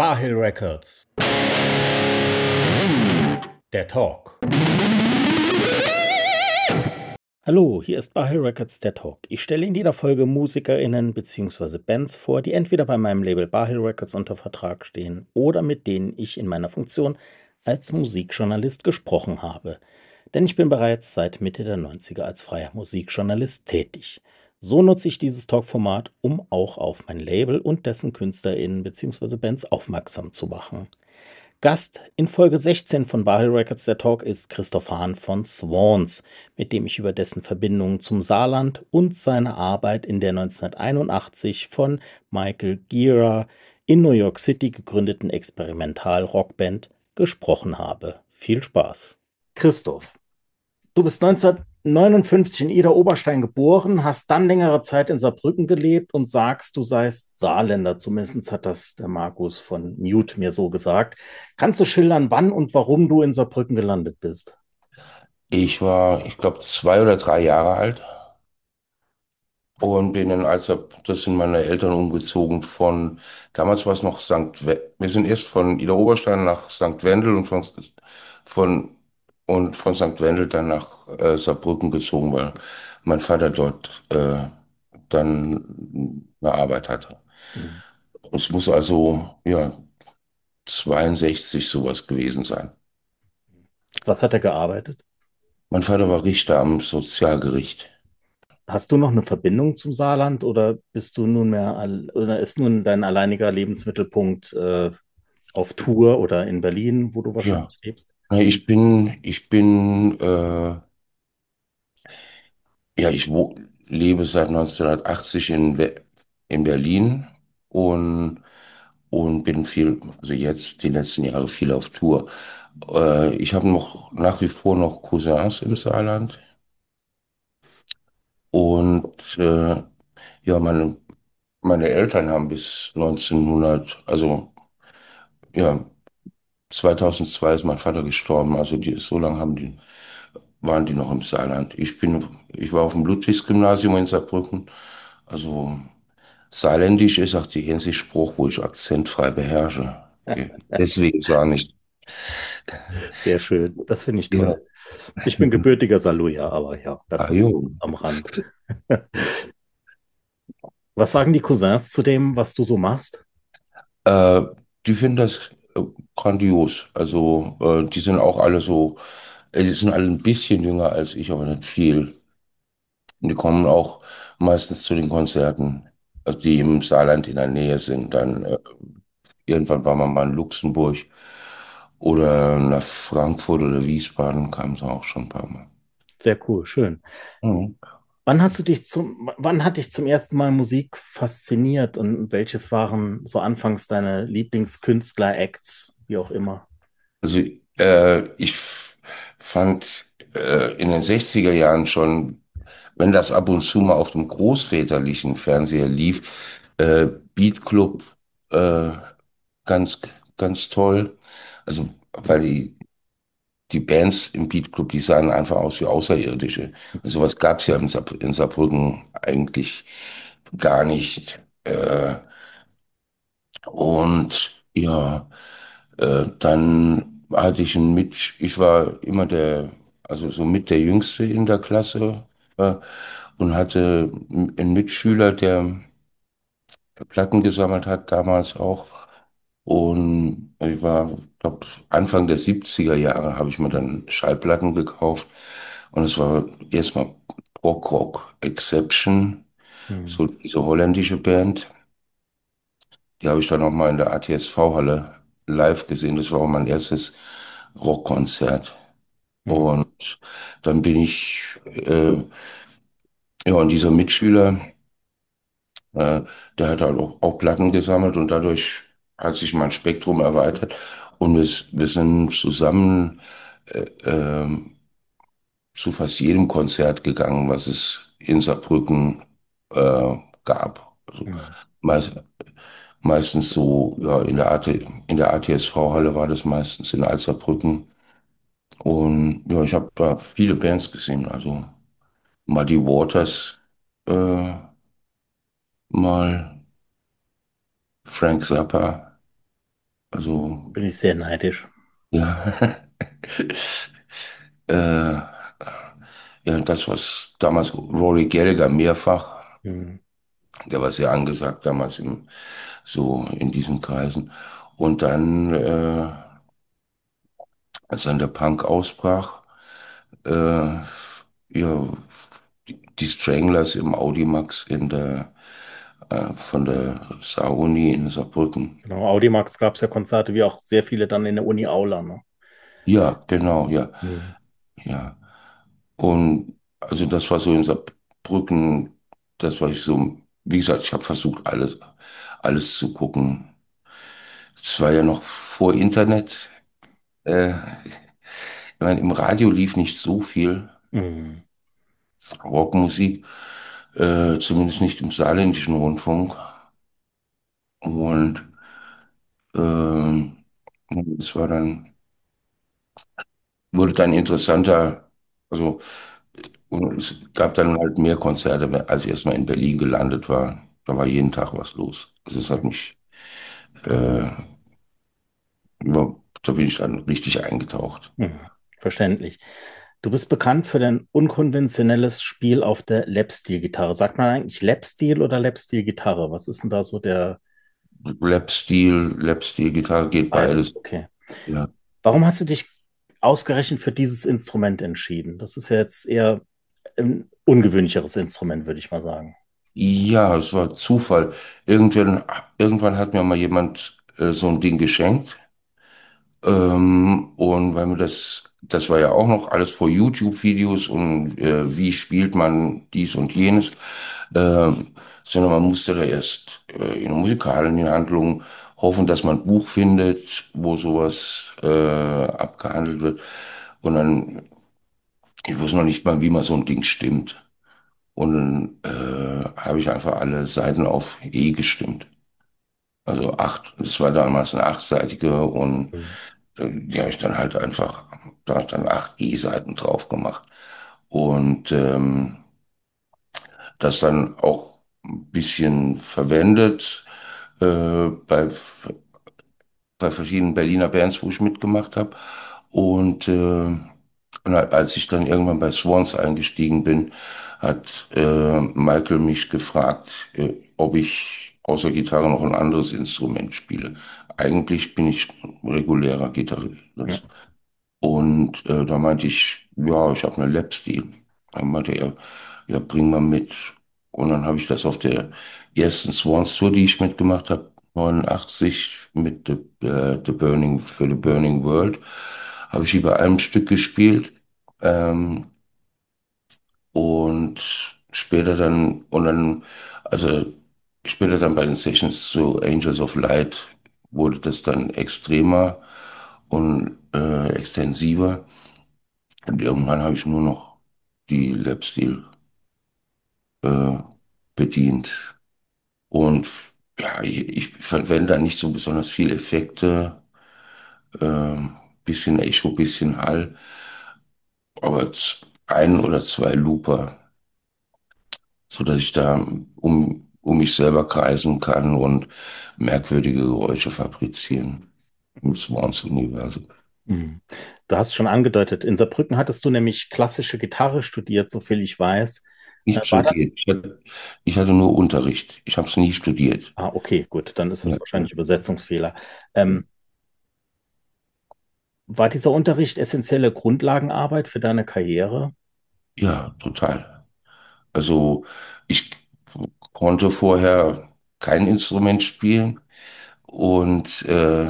Barhill Records. Der Talk. Hallo, hier ist Barhill Records, der Talk. Ich stelle in jeder Folge MusikerInnen bzw. Bands vor, die entweder bei meinem Label Barhill Records unter Vertrag stehen oder mit denen ich in meiner Funktion als Musikjournalist gesprochen habe. Denn ich bin bereits seit Mitte der 90er als freier Musikjournalist tätig. So nutze ich dieses Talkformat, um auch auf mein Label und dessen KünstlerInnen bzw. Bands aufmerksam zu machen. Gast in Folge 16 von Barhill Records der Talk ist Christoph Hahn von Swans, mit dem ich über dessen Verbindungen zum Saarland und seine Arbeit in der 1981 von Michael Gira in New York City gegründeten Experimental-Rockband gesprochen habe. Viel Spaß. Christoph, du bist 1959 in Idar-Oberstein geboren, hast dann längere Zeit in Saarbrücken gelebt und sagst, du seist Saarländer. Zumindest hat das der Markus von Mute mir so gesagt. Kannst du schildern, wann und warum du in Saarbrücken gelandet bist? Ich glaube, 2 oder 3 Jahre alt und bin dann, das sind meine Eltern umgezogen damals war es noch wir sind erst von Ida Oberstein nach St. Wendel von, von St. Wendel dann nach Saarbrücken gezogen, weil mein Vater dort dann eine Arbeit hatte. Hm. Es muss also, ja, 62 sowas gewesen sein. Was hat er gearbeitet? Mein Vater war Richter am Sozialgericht. Hast du noch eine Verbindung zum Saarland oder bist du nunmehr, oder ist nun dein alleiniger Lebensmittelpunkt auf Tour oder in Berlin, wo du Ja. wahrscheinlich lebst? Nee, ich lebe seit 1980 in Berlin und, und bin also jetzt die letzten Jahre viel auf Tour. Ich habe nach wie vor noch Cousins im Saarland und ja, meine Eltern haben bis 1900, also ja, 2002 ist mein Vater gestorben, also so lange waren die noch im Saarland. Ich war auf dem Ludwigsgymnasium in Saarbrücken. Also Saarländisch ist auch der einzige Spruch, wo ich akzentfrei beherrsche. Deswegen sage ich. Sehr schön, das finde ich Ja. toll. Ich bin gebürtiger Saarlouier, aber ja, das Ah, sind jo. so am Rand. Was sagen die Cousins zu dem, was du so machst? Äh, Die finden das grandios. Also die sind auch alle so, die sind alle ein bisschen jünger als ich, aber nicht viel. Und die kommen auch meistens zu den Konzerten, also die im Saarland in der Nähe sind. Dann irgendwann war man mal in Luxemburg oder nach Frankfurt oder Wiesbaden kamen sie auch schon ein paar Mal. Sehr cool, schön. Mhm. Wann hat dich zum ersten Mal Musik fasziniert und welches waren so anfangs deine Lieblingskünstler-Acts, wie auch immer? Also fand in den 60er Jahren schon, wenn das ab und zu mal auf dem großväterlichen Fernseher lief, Beat Club äh, ganz, ganz toll. Also, weil die Bands im Beat Club, die sahen einfach aus wie Außerirdische. Sowas gab es ja in Saarbrücken eigentlich gar nicht. Und ja, dann hatte ich war immer also so mit der Jüngste in der Klasse und hatte einen Mitschüler, der Platten gesammelt hat, damals auch. Und ich war, glaube Anfang der 70er Jahre habe ich mir dann Schallplatten gekauft. Und es war erstmal Prog-Rock Exception, Hm. so diese holländische Band. Die habe ich dann auch mal in der ATSV-Halle live gesehen. Das war auch mein erstes Rockkonzert. Hm. Und dann ja, und dieser Mitschüler, äh, der hat halt auch Platten gesammelt und dadurch hat sich mein Spektrum erweitert. Und wir sind zusammen zu fast jedem Konzert gegangen, was es in Saarbrücken gab. Also Hm. meist, meistens so, ja, in der ATSV-Halle war das meistens in Alserbrücken. Und ja, ich habe da viele Bands gesehen, also Muddy Waters äh, mal, Frank Zappa, Also, Bin ich sehr neidisch. ja. äh, ja, das, was damals Rory Gallagher mehrfach, Hm. der war sehr angesagt damals so in diesen Kreisen. Und dann, als dann der Punk ausbrach, ja, die Stranglers im Audimax von der Saaruni in Saarbrücken. Genau, Audimax gab es ja Konzerte, wie auch sehr viele dann in der Uni Aula. Ne? Ja, genau, ja, Hm. ja. Und also das war so in Saarbrücken, das war ich so, wie gesagt, ich habe versucht, alles zu gucken. Es war ja noch vor Internet. Ich meine, im Radio lief nicht so viel Hm. Rockmusik, zumindest nicht im saarländischen Rundfunk. Und ähm, es wurde dann interessanter, also und es gab dann halt mehr Konzerte, als ich erstmal in Berlin gelandet war. Da war jeden Tag was los. Also es hat mich, äh, da bin ich dann richtig eingetaucht. Hm. Verständlich. Du bist bekannt für dein unkonventionelles Spiel auf der Lapsteel-Gitarre. Sagt man eigentlich Lapsteel oder Lapsteel-Gitarre? Was ist denn da so der Lap-Steel, Gitarre geht beides? beides. Okay. Ja. Warum hast du dich ausgerechnet für dieses Instrument entschieden? Das ist ja jetzt eher ein ungewöhnlicheres Instrument, würde ich mal sagen. Ja, es war Zufall. Irgendwann hat mir mal jemand so ein Ding geschenkt. Und weil mir das war ja auch noch alles vor YouTube-Videos und wie spielt man dies und jenes, ähm, sondern man musste da erst in der musikalischen Handlung hoffen, dass man ein Buch findet, wo sowas abgehandelt wird. Und dann, ich wusste noch nicht mal, wie man so ein Ding stimmt. Und dann habe ich einfach alle Seiten auf E gestimmt. Also es war damals eine achtseitige und Mhm. die habe ich dann halt einfach, da hab ich dann 8 E-Seiten drauf gemacht. Und das dann auch ein bisschen verwendet bei verschiedenen Berliner Bands, wo ich mitgemacht habe. Und als ich dann irgendwann bei Swans eingestiegen bin, hat Michael mich gefragt, ob ich außer Gitarre noch ein anderes Instrument spiele. Eigentlich bin ich regulärer Ja. Gitarrist. Und da meinte ich, ja, ich habe eine Lapsteel. Dann meinte er, ja, bring mal mit. Und dann habe ich das auf der ersten Swans Tour, die ich mitgemacht habe, 89 mit für The Burning World, habe ich über einem Stück gespielt. Ähm, und also später dann bei den Sessions zu Angels of Light wurde das dann extremer und extensiver. Und irgendwann habe ich nur noch die Lapsteel äh, bedient. Und ja, ich verwende da nicht so besonders viel Effekte, bisschen Echo, bisschen Hall, aber ein oder zwei Looper, sodass ich da um mich selber kreisen kann und merkwürdige Geräusche fabrizieren im Swans-Universum. Mhm. Du hast schon angedeutet, in Saarbrücken hattest du nämlich klassische Gitarre studiert, soviel ich weiß. Nicht War das? studiert. Ich hatte nur Unterricht. Ich habe es nie studiert. Ah, okay, gut, dann ist das Ja, ja. wahrscheinlich Übersetzungsfehler. Ähm, War dieser Unterricht essentielle Grundlagenarbeit für deine Karriere? Ja, total. Also ich konnte vorher kein Instrument spielen und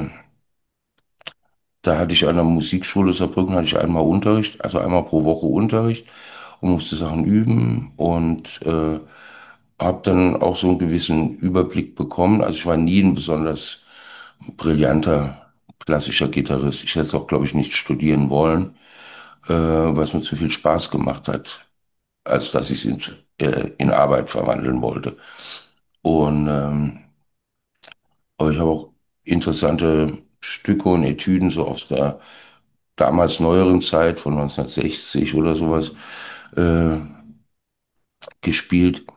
da hatte ich an der Musikschule Saarbrücken hatte ich einmal Unterricht, also einmal pro Woche Unterricht und musste Sachen üben und habe dann auch so einen gewissen Überblick bekommen. Also ich war nie ein besonders brillanter klassischer Gitarrist. Ich hätte es auch, glaube ich, nicht studieren wollen, weil es mir zu viel Spaß gemacht hat, als dass ich es in Arbeit verwandeln wollte. Und aber ich habe auch interessante Stücke und Etüden so aus der damals neueren Zeit von 1960 oder sowas äh, gespielt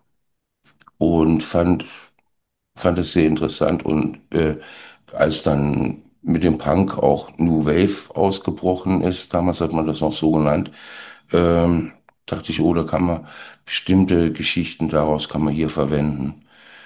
und fand es sehr interessant. Und als dann mit dem Punk auch New Wave ausgebrochen ist, damals hat man das noch so genannt, ähm, dachte ich, oh, da kann man bestimmte Geschichten daraus kann man hier verwenden,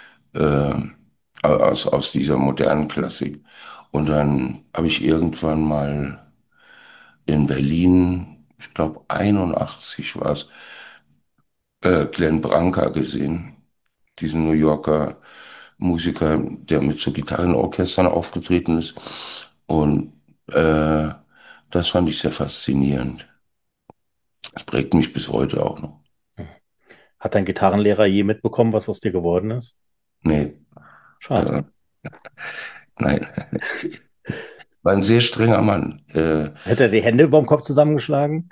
aus dieser modernen Klassik. Und dann habe ich irgendwann mal in Berlin, ich glaube 81 war es, Glenn Branca gesehen, diesen New Yorker Musiker, der mit so Gitarrenorchestern aufgetreten ist. Und das fand ich sehr faszinierend. Das prägt mich bis heute auch noch. Hat dein Gitarrenlehrer je mitbekommen, was aus dir geworden ist? Nee, Schade. äh, nein, war ein sehr strenger Mann. Hätte er die Hände über dem Kopf zusammengeschlagen?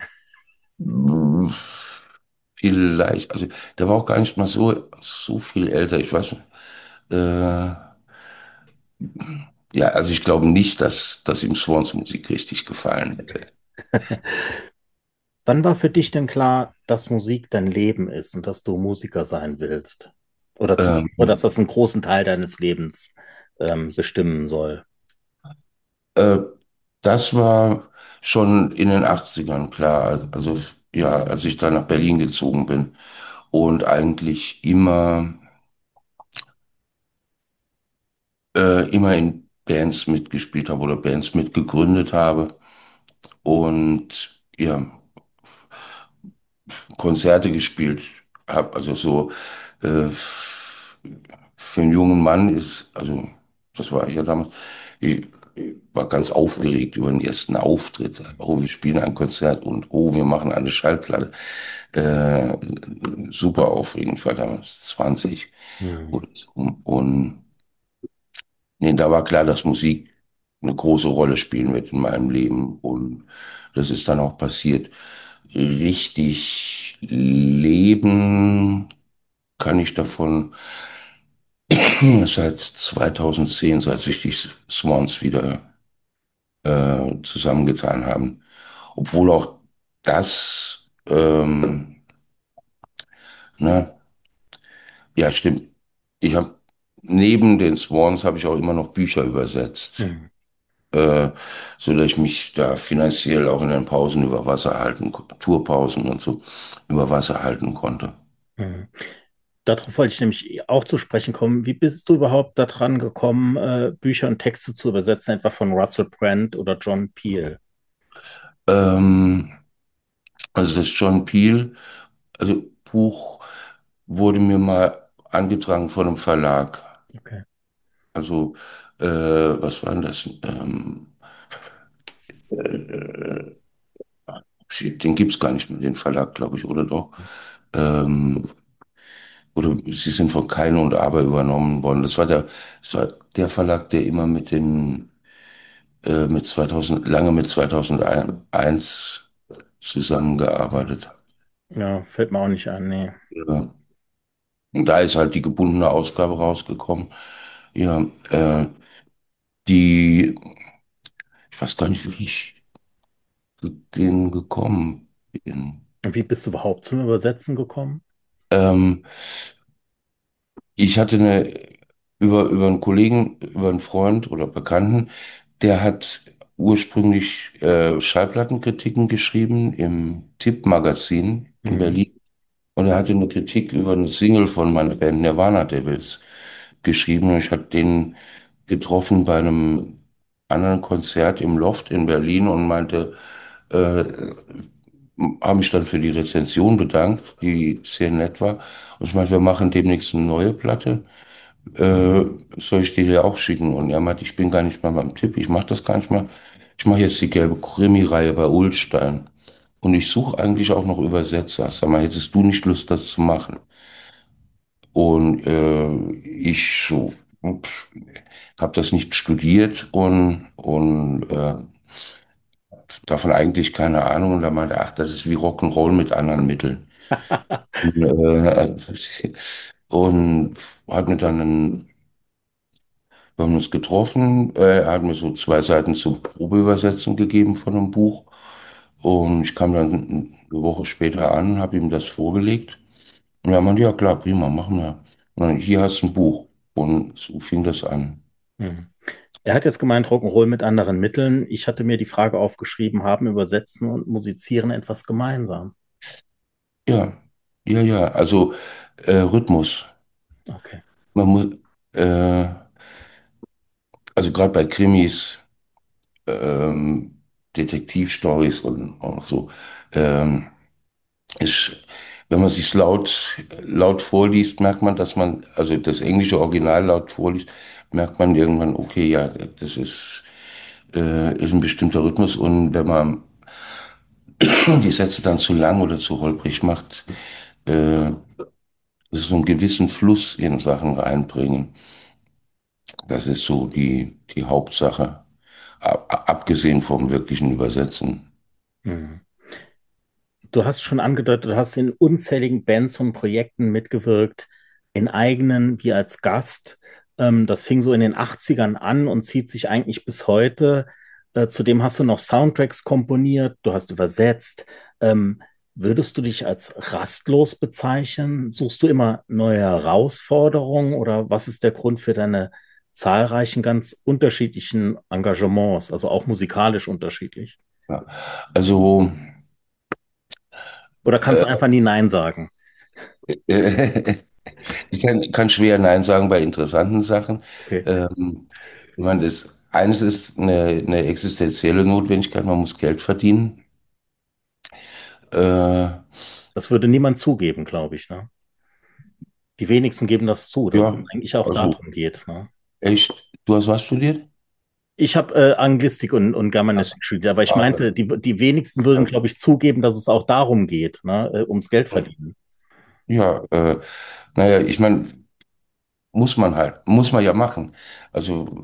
Vielleicht, also der war auch gar nicht mal so viel älter. Ich weiß nicht. Ja, also ich glaube nicht, dass ihm Swans Musik richtig gefallen hätte. Wann war für dich denn klar, dass Musik dein Leben ist und dass du Musiker sein willst? Oder Ähm, zumindest, dass das einen großen Teil deines Lebens bestimmen soll? äh, Das war schon in den 80ern klar. Also ja, als ich da nach Berlin gezogen bin und eigentlich immer in Bands mitgespielt habe oder Bands mitgegründet habe und ja, Konzerte gespielt habe. Also so für einen jungen Mann ist, also das war ich ja damals, ich war ganz aufgeregt über den ersten Auftritt. Oh, wir spielen ein Konzert und oh, wir machen eine Schallplatte. Äh, Super aufregend, ich war damals 20 Hm. und, und nee, da war klar, dass Musik eine große Rolle spielen wird in meinem Leben und das ist dann auch passiert. Richtig leben kann ich davon seit 2010, seit sich die Swans wieder zusammengetan haben. Obwohl auch das, ne, ja stimmt. Ich habe neben den Swans habe ich auch immer noch Bücher übersetzt, Hm. äh, so dass ich mich da finanziell auch in den Pausen über Wasser halten, Tourpausen und so über Wasser halten konnte. Hm. Darauf wollte ich nämlich auch zu sprechen kommen. Wie bist du überhaupt daran gekommen, Bücher und Texte zu übersetzen, etwa von Russell Brand oder John Peel? Ähm, also das John Peel, also Buch wurde mir mal angetragen von einem Verlag. Okay. Also, was war denn das? Shit, den gibt's gar nicht mehr, den Verlag, glaube ich, oder doch? Ähm, oder sie sind von Keine und Aber übernommen worden. Das war der Verlag, der immer mit 2000, lange mit 2001 zusammengearbeitet hat. Ja, fällt mir auch nicht an, nee. Ja. Und da ist halt die gebundene Ausgabe rausgekommen. Ja, die, ich weiß gar nicht, wie ich zu denen gekommen bin. Und wie bist du überhaupt zum Übersetzen gekommen? Ähm, Ich hatte über einen Kollegen, über einen Freund oder Bekannten, der hat ursprünglich Schallplattenkritiken geschrieben im Tipp-Magazin in Mhm. Berlin. Und er hatte eine Kritik über eine Single von meiner Band Nirvana Devils geschrieben. Und ich hatte den getroffen bei einem anderen Konzert im Loft in Berlin und meinte, äh, habe mich dann für die Rezension bedankt, die sehr nett war. Und ich meinte, wir machen demnächst eine neue Platte. Äh, Soll ich die dir auch schicken? Und er meinte, ich bin gar nicht mal beim Tipp, ich mache das gar nicht mal. Ich mache jetzt die gelbe Krimi-Reihe bei Ullstein. Und ich suche eigentlich auch noch Übersetzer. Sag mal, hättest du nicht Lust, das zu machen? Und ich so, habe das nicht studiert und davon eigentlich keine Ahnung. Und da meinte, er, ach, das ist wie Rock'n'Roll mit anderen Mitteln. Und hat mir dann wir haben uns getroffen. Er hat mir so 2 Seiten zum Probeübersetzen gegeben von einem Buch. Und ich kam dann eine Woche später an, habe ihm das vorgelegt. Und er meinte, ja klar, prima, machen wir. Und dann, hier hast du ein Buch. Und so fing das an. Mhm. Er hat jetzt gemeint, Rock'n'Roll mit anderen Mitteln. Ich hatte mir die Frage aufgeschrieben, haben Übersetzen und Musizieren etwas gemeinsam? Ja, ja, ja. Also Rhythmus. Okay. Man muss, äh, also gerade bei Krimis, Detektivstories und auch so, ähm, ist, wenn man sich laut vorliest, merkt man, dass man, also das englische Original laut vorliest, merkt man irgendwann, okay, ja, das ist ein bestimmter Rhythmus, und wenn man die Sätze dann zu lang oder zu holprig macht, äh, so einen gewissen Fluss in Sachen reinbringen. Das ist so die Hauptsache, abgesehen vom wirklichen Übersetzen. Mhm. Du hast schon angedeutet, du hast in unzähligen Bands und Projekten mitgewirkt, in eigenen wie als Gast. Das fing so in den 80ern an und zieht sich eigentlich bis heute. Zudem hast du noch Soundtracks komponiert, du hast übersetzt. Würdest du dich als rastlos bezeichnen? Suchst du immer neue Herausforderungen oder was ist der Grund für deine zahlreichen ganz unterschiedlichen Engagements, also auch musikalisch unterschiedlich? Ja. Also, Oder kannst du einfach nie Nein sagen? ich kann schwer Nein sagen bei interessanten Sachen. Okay. Ich meine, eines ist eine existenzielle Notwendigkeit, man muss Geld verdienen. Äh, Das würde niemand zugeben, glaube ich, ne? Die wenigsten geben das zu, dass es ja, eigentlich auch also darum geht, ne? echt. Du hast was studiert? Ich habe Anglistik und Achso, Germanistik studiert, aber ich ah, meinte, die wenigsten würden, glaube ich, zugeben, dass es auch darum geht, ne? Ums Geld verdienen. ja, naja, ich meine, muss man ja machen. Also,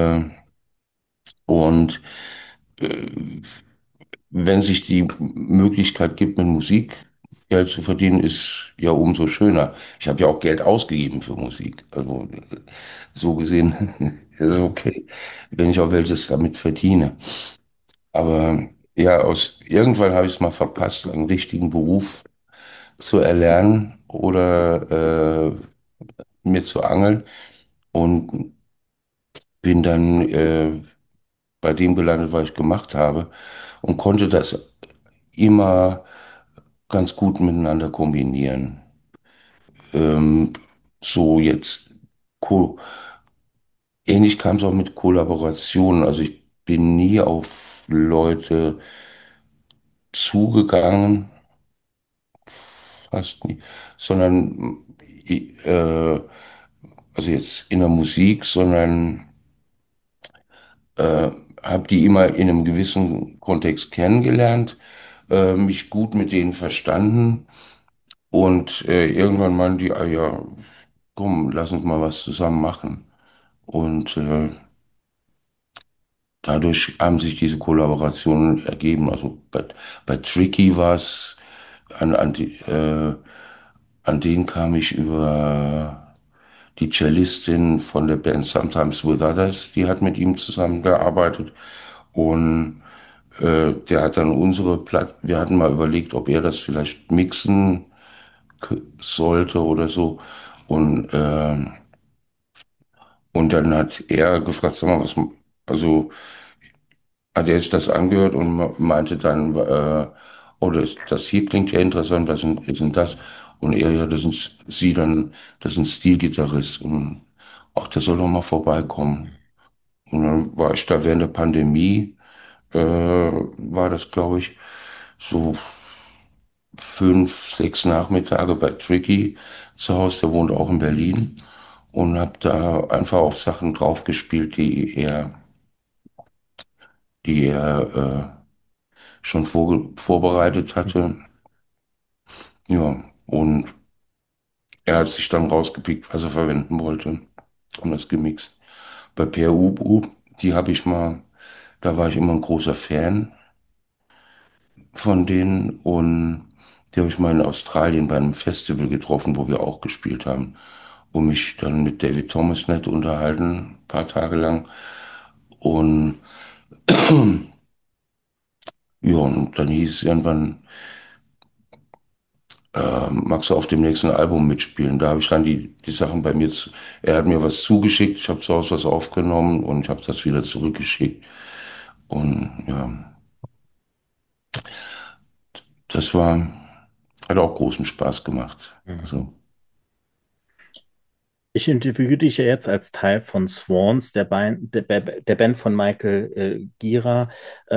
und äh, wenn sich die Möglichkeit gibt, mit Musik Geld zu verdienen, ist ja umso schöner. Ich habe ja auch Geld ausgegeben für Musik. Also so gesehen ist es okay, wenn ich auch welches damit verdiene. Aber ja, irgendwann habe ich es mal verpasst, einen richtigen Beruf zu erlernen oder mir zu angeln, und bin dann bei dem gelandet, was ich gemacht habe, und konnte das immer ganz gut miteinander kombinieren. Ähm, so jetzt, ko ähnlich kam es auch mit Kollaborationen. Also ich bin nie auf Leute zugegangen, fast nie, sondern also jetzt in der Musik, sondern äh, habe die immer in einem gewissen Kontext kennengelernt, mich gut mit denen verstanden, und irgendwann meinen die, ah ja, komm, lass uns mal was zusammen machen. Und dadurch haben sich diese Kollaborationen ergeben. Also bei Tricky war es, an den kam ich über die Cellistin von der Band Sometimes with Others, die hat mit ihm zusammengearbeitet. Und der hat dann wir hatten mal überlegt, ob er das vielleicht mixen sollte oder so. Und, äh, und dann hat er gefragt, sag mal, also hat er sich das angehört und meinte dann, oh, das hier klingt ja interessant, ist denn das? Und er, ja, das ist ein Stilgitarrist, und ach, der soll doch mal vorbeikommen. Und dann war ich da während der Pandemie, war das, glaube ich, so 5, 6 Nachmittage bei Tricky zu Hause, der wohnt auch in Berlin, und habe da einfach auf Sachen draufgespielt, die er schon vorbereitet hatte. Ja, und er hat sich dann rausgepickt, was er verwenden wollte, und das gemixt. Bei Per Ubu, die habe ich mal, da war ich immer ein großer Fan von denen, und die habe ich mal in Australien bei einem Festival getroffen, wo wir auch gespielt haben, und mich dann mit David Thomas nett unterhalten, ein paar Tage lang. Und ja, und dann hieß es irgendwann, magst du auf dem nächsten Album mitspielen? Da habe ich dann die Sachen bei mir, er hat mir was zugeschickt, ich habe zu Hause was aufgenommen und ich habe das wieder zurückgeschickt. Und ja, das war, hat auch großen Spaß gemacht. Mhm. Also, Ich interviewe dich ja jetzt als Teil von Swans, der Band von Michael Gira.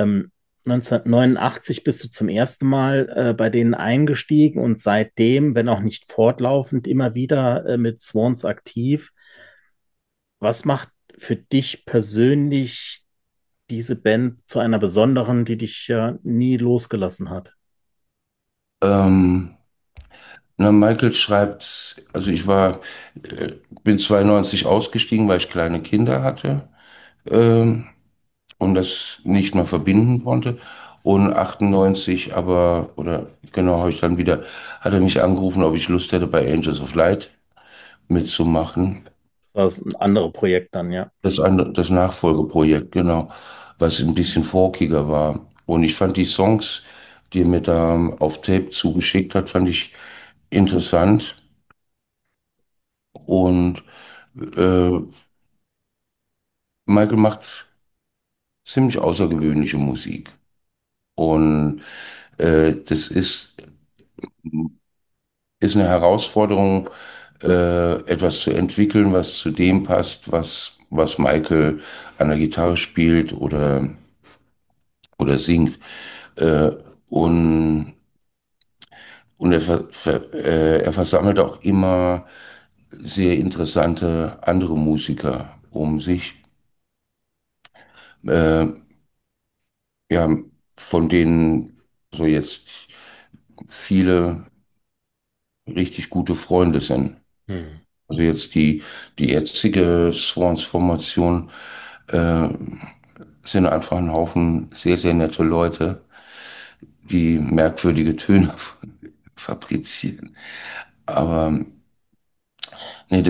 1989 bist du zum ersten Mal bei denen eingestiegen und seitdem, wenn auch nicht fortlaufend, immer wieder mit Swans aktiv. Was macht für dich persönlich diese Band zu einer besonderen, die dich ja nie losgelassen hat? ähm, na, Michael schreibt, also bin 92 ausgestiegen, weil ich kleine Kinder hatte. Ähm, und das nicht mehr verbinden konnte. Und 98 aber, oder genau, habe ich dann wieder, hat er mich angerufen, ob ich Lust hätte, bei Angels of Light mitzumachen. Das war ein anderes Projekt dann, ja. Das Nachfolgeprojekt, genau, was ein bisschen folkiger war. Und ich fand die Songs, die er mir da auf Tape zugeschickt hat, fand ich interessant. Und äh, Michael macht ziemlich außergewöhnliche Musik. Und das ist eine Herausforderung, etwas zu entwickeln, was zu dem passt, was Michael an der Gitarre spielt oder singt. Äh, und und er versammelt auch immer sehr interessante andere Musiker um sich, äh, ja, von denen so jetzt viele richtig gute Freunde sind. Hm. Also jetzt die jetzige Swans-Formation äh, sind einfach ein Haufen sehr, sehr nette Leute, die merkwürdige Töne fabrizieren. Aber nee,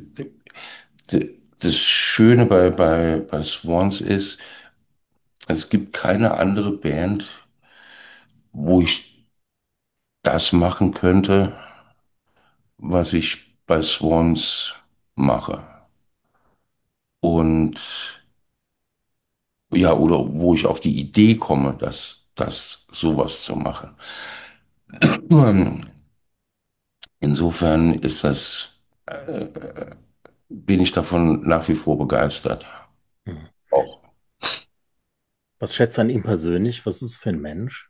das Schöne bei Swans ist, es gibt keine andere Band, wo ich das machen könnte, was ich bei Swans mache. Und ja, oder wo ich auf die Idee komme, das sowas zu machen. Insofern bin ich davon nach wie vor begeistert. Hm. Auch. Was schätzt du an ihm persönlich? Was ist es für ein Mensch?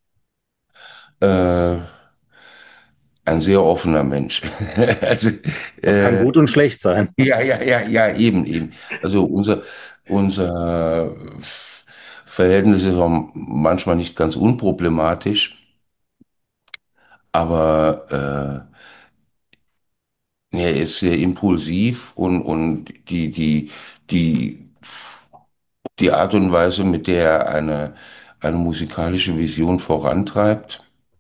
Äh, ein sehr offener Mensch. Also, Das kann äh, gut und schlecht sein. ja, eben. Also unser Verhältnis ist auch manchmal nicht ganz unproblematisch, aber er ist sehr impulsiv und die, die Art und Weise, mit der er eine musikalische Vision vorantreibt,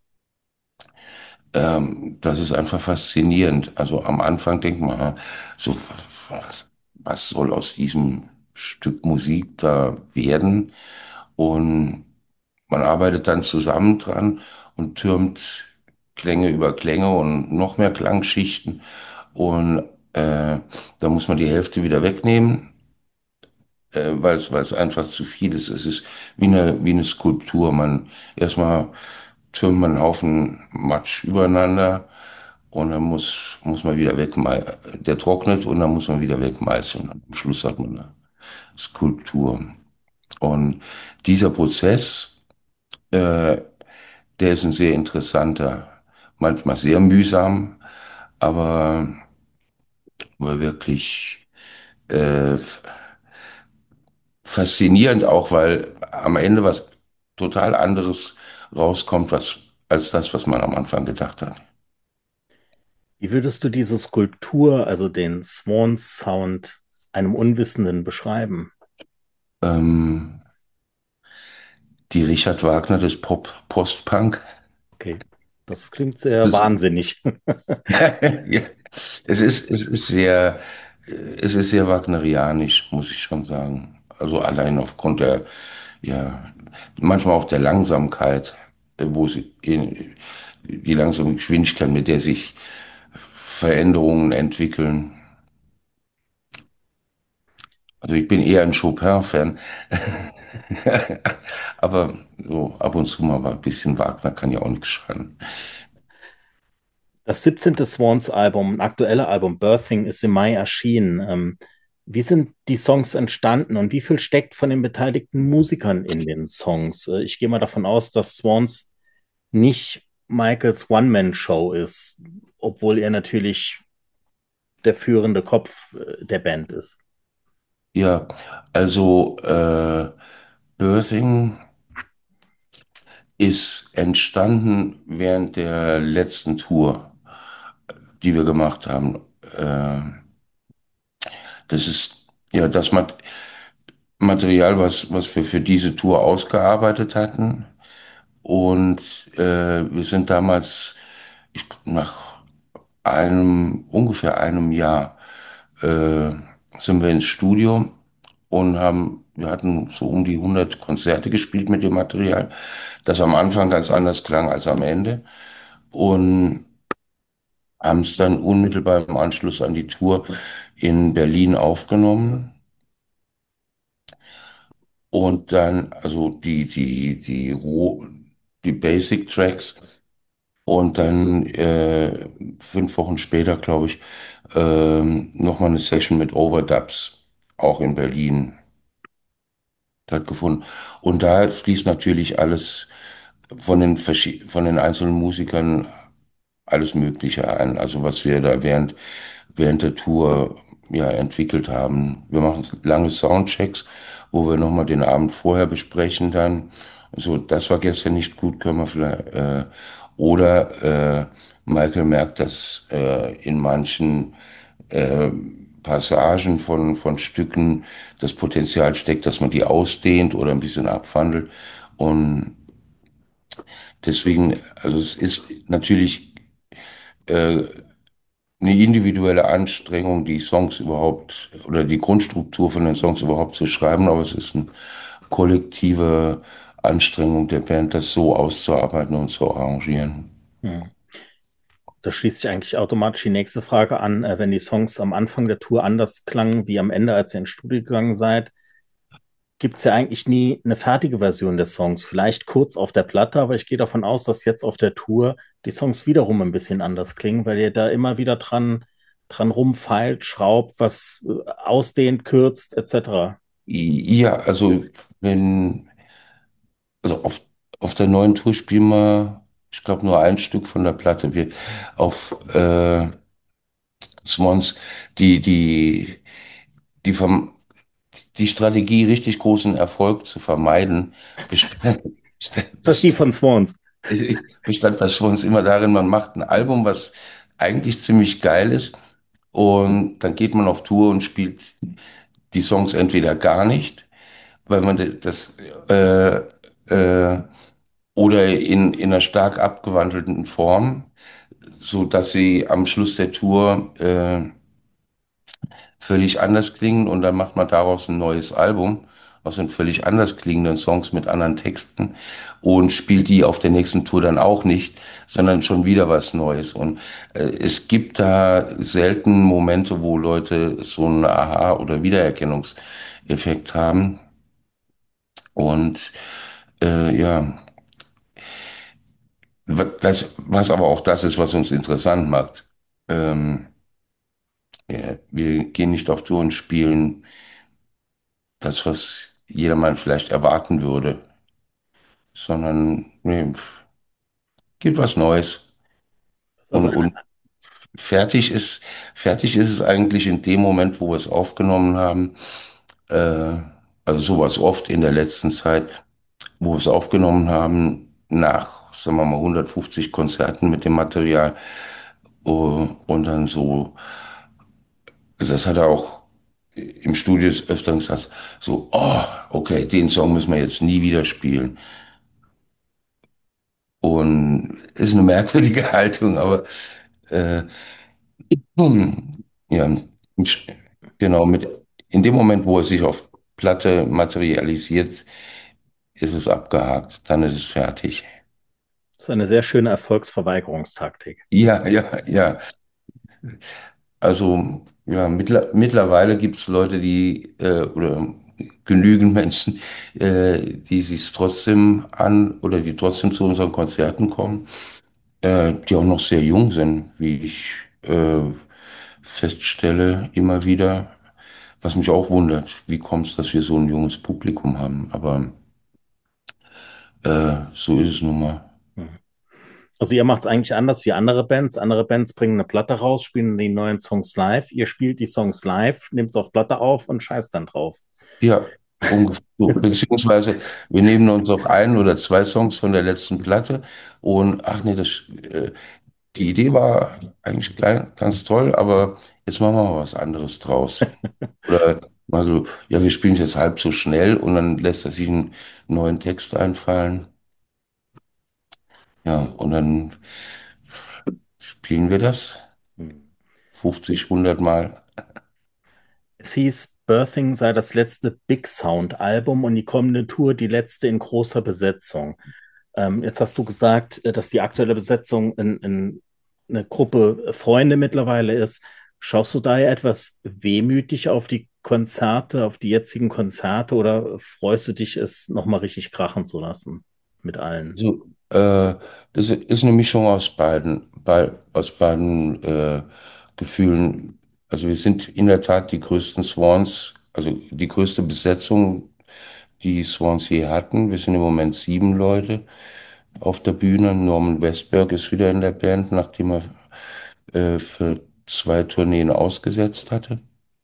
das ist einfach faszinierend. Also am Anfang denkt man, so, was soll aus diesem Stück Musik da werden? Und man arbeitet dann zusammen dran und türmt Klänge über Klänge und noch mehr Klangschichten. Und da muss man die Hälfte wieder wegnehmen, weil es einfach zu viel ist. Es ist wie eine Skulptur. Erstmal türmt man einen Haufen Matsch übereinander und dann muss man wieder wegmeißeln. Der trocknet und dann muss man wieder wegmeißeln. Am Schluss hat man eine Skulptur. Und dieser Prozess, äh, der ist ein sehr interessanter, manchmal sehr mühsam, aber, aber wirklich äh, faszinierend auch, weil am Ende was total anderes rauskommt, als das, was man am Anfang gedacht hat. Wie würdest du diese Skulptur, also den Swan-Sound, einem Unwissenden beschreiben? Ähm, die Richard Wagner des Post-Punk. Okay, das klingt sehr Das, wahnsinnig. ja, es ist sehr wagnerianisch, muss ich schon sagen. Also allein aufgrund ja, manchmal auch der Langsamkeit, wo sie die langsame Geschwindigkeit, mit der sich Veränderungen entwickeln. Also ich bin eher ein Chopin-Fan. Aber so ab und zu mal ein bisschen Wagner kann ja auch nichts schaden. Das 17. Swans-Album, ein aktuelles Album, Birthing, ist im Mai erschienen. Wie sind die Songs entstanden und wie viel steckt von den beteiligten Musikern in den Songs? Ich gehe mal davon aus, dass Swans nicht Michaels One-Man-Show ist, obwohl er natürlich der führende Kopf der Band ist. Ja, also Birthing ist entstanden während der letzten Tour, die wir gemacht haben. Äh, Das ist ja das Material, was wir für diese Tour ausgearbeitet hatten. Und wir sind damals nach ungefähr einem Jahr, äh, sind wir ins Studio und wir hatten so um die 100 Konzerte gespielt mit dem Material, das am Anfang ganz anders klang als am Ende. Und haben es dann unmittelbar im Anschluss an die Tour in Berlin aufgenommen. Und dann, also die Basic Tracks. Und dann 5 Wochen später, glaube ich, nochmal eine Session mit Overdubs, auch in Berlin stattgefunden. Und da fließt natürlich alles von den einzelnen Musikern alles Mögliche ein. Also was wir da während der Tour ja entwickelt haben. Wir machen lange Soundchecks, wo wir nochmal den Abend vorher besprechen dann. So, das war gestern nicht gut, können wir vielleicht, oder Michael merkt, dass in manchen äh, Passagen von Stücken das Potenzial steckt, dass man die ausdehnt oder ein bisschen abwandelt. Und deswegen, also es ist natürlich äh, eine individuelle Anstrengung, die Songs überhaupt oder die Grundstruktur von den Songs überhaupt zu schreiben, aber es ist eine kollektive Anstrengung der Band, das so auszuarbeiten und zu arrangieren. Hm. Da schließt sich eigentlich automatisch die nächste Frage an, wenn die Songs am Anfang der Tour anders klangen wie am Ende, als ihr ins Studio gegangen seid. Gibt es ja eigentlich nie eine fertige Version des Songs. Vielleicht kurz auf der Platte, aber ich gehe davon aus, dass jetzt auf der Tour die Songs wiederum ein bisschen anders klingen, weil ihr da immer wieder dran rumfeilt, schraubt, was ausdehnt, kürzt, etc. Ja, also wenn, also auf der neuen Tour spielen wir, ich glaube, nur ein Stück von der Platte. Wir auf Swans, die, die, die vom die Strategie, richtig großen Erfolg zu vermeiden, bestand, Ist das die von Swans? bestand bei uns immer darin, man macht ein Album, was eigentlich ziemlich geil ist, und dann geht man auf Tour und spielt die Songs entweder gar nicht, weil man das äh, äh, oder in einer stark abgewandelten Form, so dass sie am Schluss der Tour völlig anders klingen, und dann macht man daraus ein neues Album aus den völlig anders klingenden Songs mit anderen Texten und spielt die auf der nächsten Tour dann auch nicht, sondern schon wieder was Neues. Und es gibt da selten Momente, wo Leute so einen Aha- oder Wiedererkennungseffekt haben. Und ja, was aber auch das ist, was uns interessant macht. Ja, wir gehen nicht auf Tour und spielen das, was jedermann vielleicht erwarten würde, sondern nee, gibt was Neues. Also, Und fertig fertig ist es eigentlich in dem Moment, wo wir es aufgenommen haben. Äh, also sowas oft in der letzten Zeit, wo wir es aufgenommen haben, nach, sagen wir mal, 150 Konzerten mit dem Material. Und dann so, also das hat er auch im Studio des Öfteren gesagt, so, oh, okay, den Song müssen wir jetzt nie wieder spielen. Und ist eine merkwürdige Haltung, aber äh, hm, ja, genau, in dem Moment, wo es sich auf Platte materialisiert, ist es abgehakt, dann ist es fertig. Das ist eine sehr schöne Erfolgsverweigerungstaktik. Ja, ja, ja. Also ja, mittlerweile gibt es Leute, oder genügend Menschen, die sich trotzdem an oder die trotzdem zu unseren Konzerten kommen, die auch noch sehr jung sind, wie ich äh, feststelle immer wieder. Was mich auch wundert, wie kommt es, dass wir so ein junges Publikum haben? Aber so ist es nun mal. Mhm. Also ihr macht es eigentlich anders wie andere Bands. Andere Bands bringen eine Platte raus, spielen die neuen Songs live. Ihr spielt die Songs live, nehmt es auf Platte auf und scheißt dann drauf. Ja, ungefähr so. Beziehungsweise wir nehmen uns auch ein oder zwei Songs von der letzten Platte und ach nee, die Idee war eigentlich ganz toll, aber jetzt machen wir mal was anderes draus. Oder mal so, ja, wir spielen jetzt halb so schnell und dann lässt er sich einen neuen Text einfallen. Ja, und dann spielen wir das Mhm. 50, 100 Mal. Es hieß, Birthing sei das letzte Big Sound-Album und die kommende Tour die letzte in großer Besetzung. Jetzt hast du gesagt, dass die aktuelle Besetzung eine Gruppe Freunde mittlerweile ist. Schaust du daher etwas wehmütig auf die Konzerte, auf die jetzigen Konzerte oder freust du dich, es nochmal richtig krachen zu lassen mit allen? So, das ist eine Mischung aus beiden Gefühlen. Also wir sind in der Tat die größten Swans, also die größte Besetzung, die Swans je hatten. Wir sind im Moment 7 Leute auf der Bühne. Norman Westberg ist wieder in der Band, nachdem er für 2 Tourneen ausgesetzt hatte.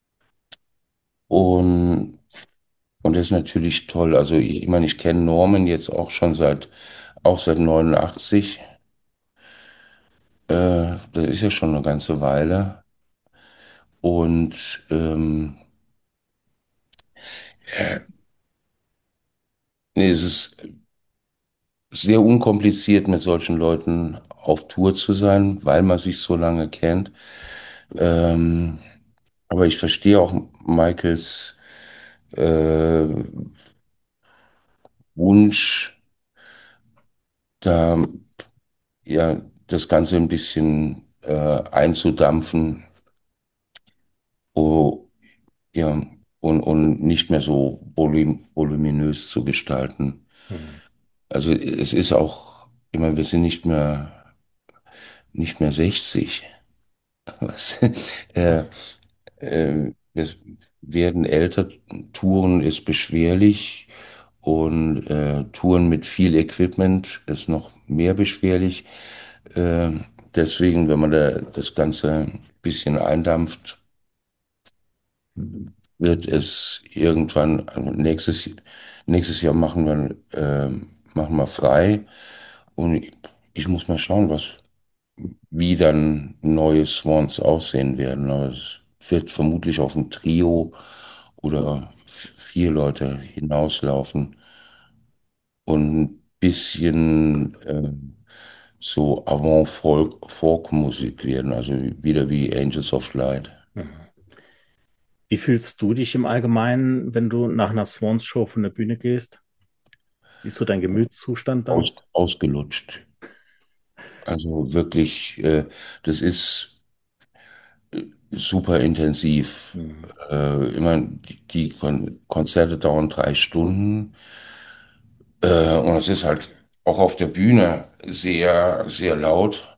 Und, und das ist natürlich toll. Also ich meine, ich kenne Norman jetzt auch seit 89. Das ist ja schon eine ganze Weile. Und nee, es ist sehr unkompliziert, mit solchen Leuten auf Tour zu sein, weil man sich so lange kennt. Ähm, aber ich verstehe auch Michaels äh, Wunsch, da ja das Ganze ein bisschen einzudampfen, oh, ja, und nicht mehr so voluminös zu gestalten. Hm. Also es ist auch, ich meine, wir sind nicht mehr 60. Was? äh, Wir werden älter, Touren ist beschwerlich und Touren mit viel Equipment ist noch mehr beschwerlich. Äh, Deswegen, wenn man da das Ganze ein bisschen eindampft, wird es irgendwann, also nächstes Jahr machen wir frei und ich muss mal schauen, wie dann neue Swans aussehen werden. Aber es wird vermutlich auf ein Trio oder 4 Leute hinauslaufen und ein bisschen so Avant-Folk-Musik werden, also wieder wie Angels of Light. Mhm. Wie fühlst du dich im Allgemeinen, wenn du nach einer Swans-Show von der Bühne gehst? Wie ist so dein Gemütszustand dann? Ausgelutscht. Also wirklich, das ist super intensiv. Mhm. Immer die Konzerte dauern 3 Stunden. Und es ist halt auch auf der Bühne sehr, sehr laut.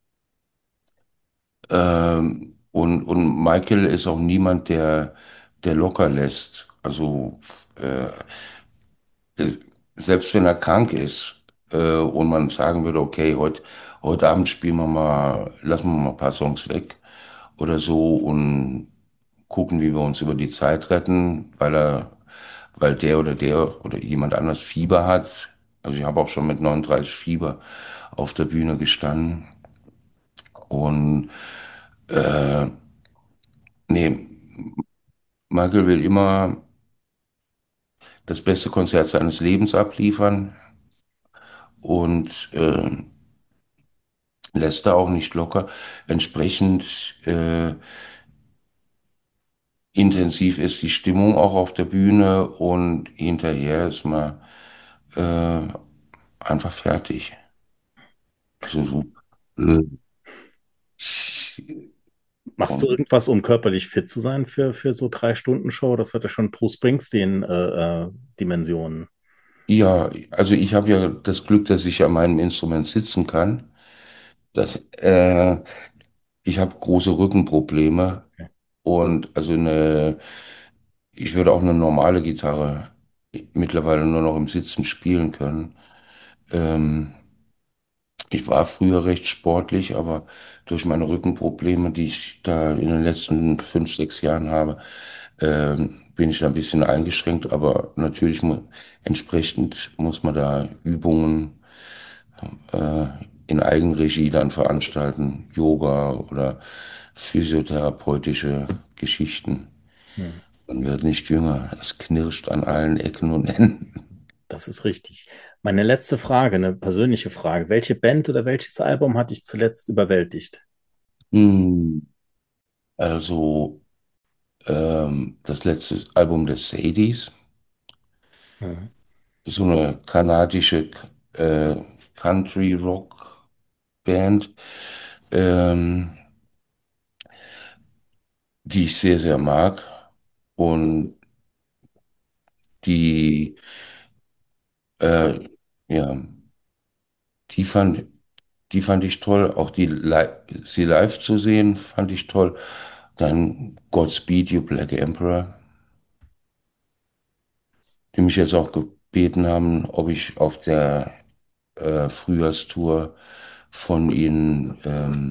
Und Michael ist auch niemand, der locker lässt. Also äh, selbst wenn er krank ist und man sagen würde, okay, heute Abend lassen wir mal ein paar Songs weg oder so und gucken, wie wir uns über die Zeit retten, weil der oder jemand anders Fieber hat. Also ich habe auch schon mit 39 Fieber auf der Bühne gestanden. Und nee, Michael will immer das beste Konzert seines Lebens abliefern und lässt da auch nicht locker. Entsprechend intensiv ist die Stimmung auch auf der Bühne und hinterher ist man äh, einfach fertig. Also so, äh, Machst du und, irgendwas, um körperlich fit zu sein für so 3 Stunden Show? Das hat ja schon Bruce Springsteen Dimensionen. ja, also ich habe ja das Glück, dass ich an meinem Instrument sitzen kann. Das, ich habe große Rückenprobleme und ich würde auch eine normale Gitarre mittlerweile nur noch im Sitzen spielen können. Ähm, Ich war früher recht sportlich, aber durch meine Rückenprobleme, die ich da in den letzten 5, 6 Jahren habe, bin ich da ein bisschen eingeschränkt. Aber natürlich entsprechend muss man da Übungen äh, in Eigenregie dann veranstalten, Yoga oder physiotherapeutische Geschichten. Hm. Man wird nicht jünger. Es knirscht an allen Ecken und Enden. Das ist richtig. Meine letzte Frage, eine persönliche Frage. Welche Band oder welches Album hat dich zuletzt überwältigt? Hm, Also das letzte Album des Sadies. Mhm. So eine kanadische äh, Country-Rock-Band, ähm, die ich sehr, sehr mag. Und die, äh, ja, die fand, die fand ich toll. Auch sie live zu sehen, fand ich toll. Dann Godspeed You Black Emperor, die mich jetzt auch gebeten haben, ob ich auf der Frühjahrstour von ihnen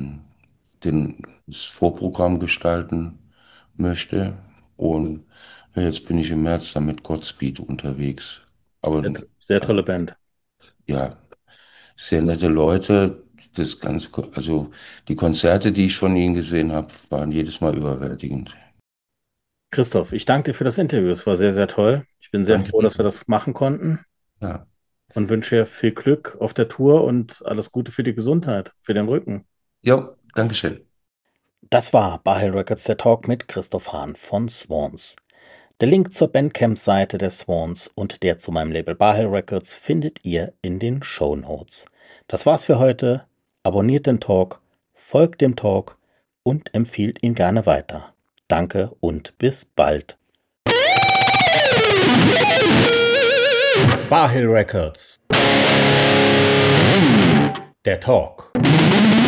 das Vorprogramm gestalten möchte. Und ja, jetzt bin ich im März dann mit Godspeed unterwegs. Aber Sehr, sehr tolle Band. ja, sehr nette Leute. Also die Konzerte, die ich von ihnen gesehen habe, waren jedes Mal überwältigend. Christoph, ich danke dir für das Interview. Es war sehr, sehr toll. Ich bin sehr Danke froh, dir. dass wir das machen konnten Ja, und wünsche dir viel Glück auf der Tour und alles Gute für die Gesundheit, für den Rücken. jo, Dankeschön. Das war Bahel Records der Talk mit Christoph Hahn von Swans. Der Link zur Bandcamp-Seite der Swans und der zu meinem Label Bahel Records findet ihr in den Shownotes. Das war's für heute. Abonniert den Talk, folgt dem Talk und empfiehlt ihn gerne weiter. Danke und bis bald. Bahel Records. Der Talk.